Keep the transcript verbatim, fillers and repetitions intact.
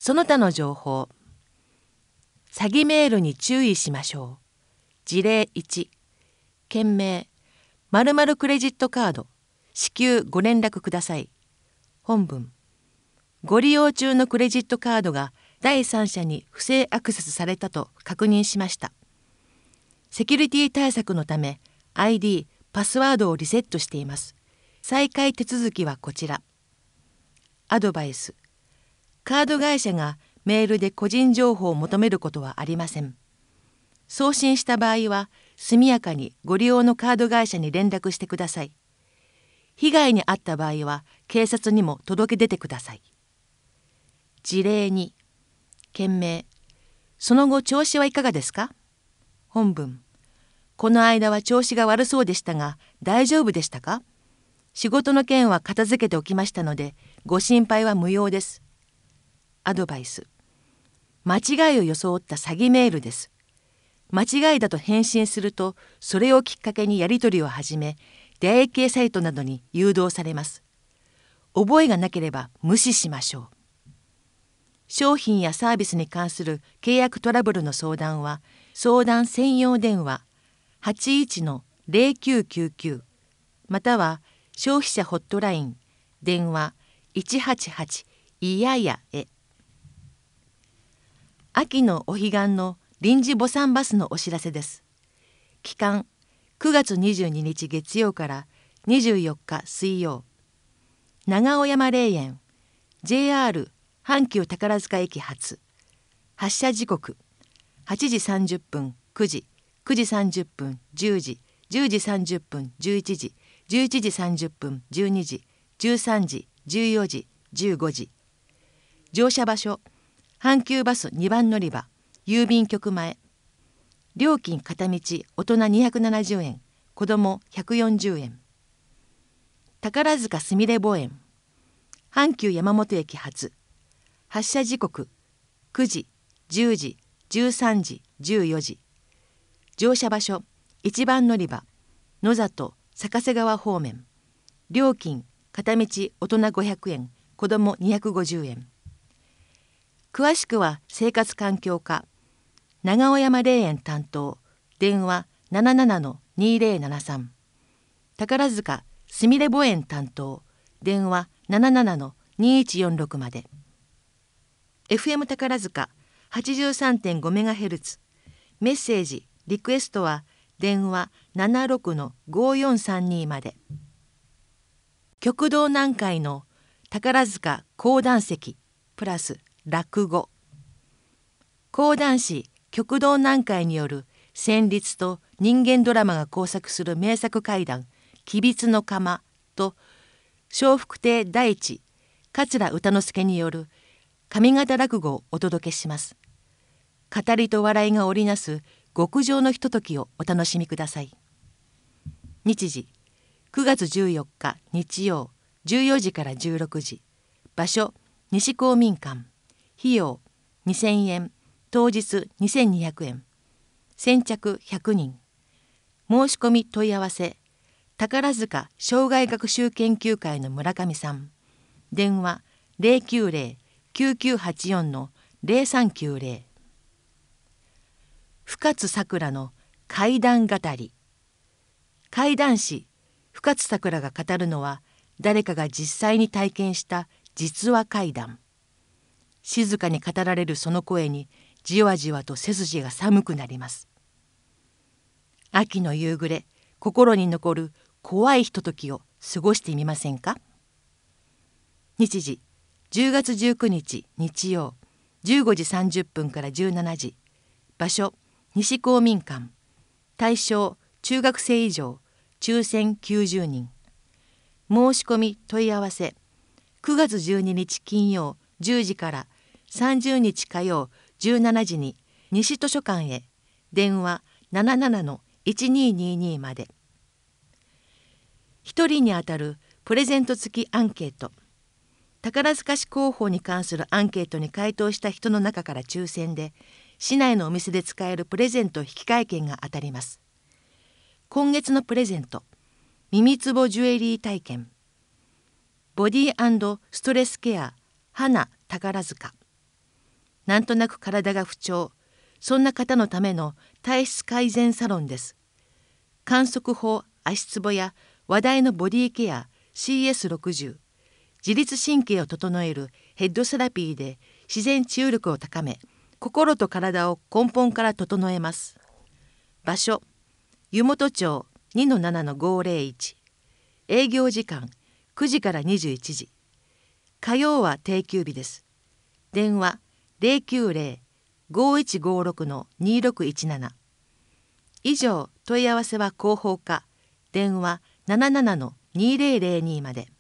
その他の情報。詐欺メールに注意しましょう。事例いち、件名、〇〇クレジットカード、至急ご連絡ください。本文、ご利用中のクレジットカードが第三者に不正アクセスされたと確認しました。セキュリティ対策のため アイディー、パスワードをリセットしています。再開手続きはこちら。アドバイス。カード会社がメールで個人情報を求めることはありません。送信した場合は速やかにご利用のカード会社に連絡してください。被害に遭った場合は警察にも届け出てください。事例に、件名、その後調子はいかがですか？本文、この間は調子が悪そうでしたが大丈夫でしたか？仕事の件は片付けておきましたのでご心配は無用です。アドバイス。間違いを装った詐欺メールです。間違いだと返信するとそれをきっかけにやり取りを始め出会い系サイトなどに誘導されます。覚えがなければ無視しましょう。商品やサービスに関する契約トラブルの相談は相談専用電話 はちいちのゼロきゅうきゅうきゅう または消費者ホットライン電話いちはちはちいややへ。秋のお彼岸の臨時墓参バスのお知らせです。期間くがつにじゅうににち月曜からにじゅうよっか水曜。長尾山霊園 ジェイアール 阪急宝塚駅発。発車時刻はちじさんじゅっぷん、くじ、くじさんじゅっぷん、じゅうじ、じゅうじさんじゅっぷん、じゅういちじ、じゅういちじさんじゅっぷん、じゅうにじ、じゅうさんじ、じゅうよじ、じゅうごじ。乗車場所阪急バスにばん乗り場郵便局前。料金片道大人にひゃくななじゅうえん、子どもひゃくよんじゅうえん。宝塚すみれ墓園阪急山本駅発。発車時刻くじ、じゅうじ、じゅうさんじ、じゅうよじ。乗車場所いちばん乗り場野里坂瀬川方面。料金片道大人ごひゃくえん、子どもにひゃくごじゅうえん。詳しくは生活環境課長尾山霊園担当電話 ななななのにぜろななさん。宝塚すみれ墓園担当電話 ななななのにいちよんろく まで。 エフエム 宝塚 はちじゅうさんてんごメガヘルツ。メッセージリクエストは電話 ななろくのごよんさんに まで。極道南海の宝塚講談席プラス落語。講談師極道南海による旋律と人間ドラマが交錯する名作怪談吉備津の釜と笑福亭大地桂歌之助による上方落語をお届けします。語りと笑いが織りなす極上のひとときをお楽しみください。日時くがつじゅうよっか日曜じゅうよじからじゅうろくじ。場所西公民館。費用にせんえん、当日にせんにひゃくえん。先着ひゃくにん。申し込み問い合わせ宝塚生涯学習研究会の村上さん。電話 ゼロきゅうゼロ きゅうきゅうはちよんのゼロさんきゅうゼロ。深津さくらの怪談語り。怪談師深津さくらが語るのは誰かが実際に体験した実話怪談。静かに語られるその声にじわじわと背筋が寒くなります。秋の夕暮れ、心に残る怖いひとときを過ごしてみませんか？日時じゅうがつじゅうくにち日曜じゅうごじさんじゅっぷんからじゅうしちじ。場所西公民館。対象中学生以上。抽選きゅうじゅうにん。申し込み問い合わせくがつじゅうににち金曜じゅうじからさんじゅうにち火曜じゅうしちじに西図書館へ。電話 ななななのいちにーにーにー まで。一人にあたるプレゼント付きアンケート。宝塚市広報に関するアンケートに回答した人の中から抽選で市内のお店で使えるプレゼント引換券が当たります。今月のプレゼント、耳つぼジュエリー体験、ボディ&ストレスケア花宝塚、 なんとなく体が不調、そんな方のための体質改善サロンです。観測法、足つぼや話題のボディケア シーエスろくじゅう、自律神経を整えるヘッドセラピーで自然治癒力を高め、心と体を根本から整えます。場所、湯本町 にのななのごーぜろいち、営業時間くじからにじゅういちじ、火曜は定休日です。電話 ゼロきゅうゼロ ごーいちごーろく にーろくいちなな。以上、問い合わせは広報課、電話 ななななのにーぜろぜろに まで。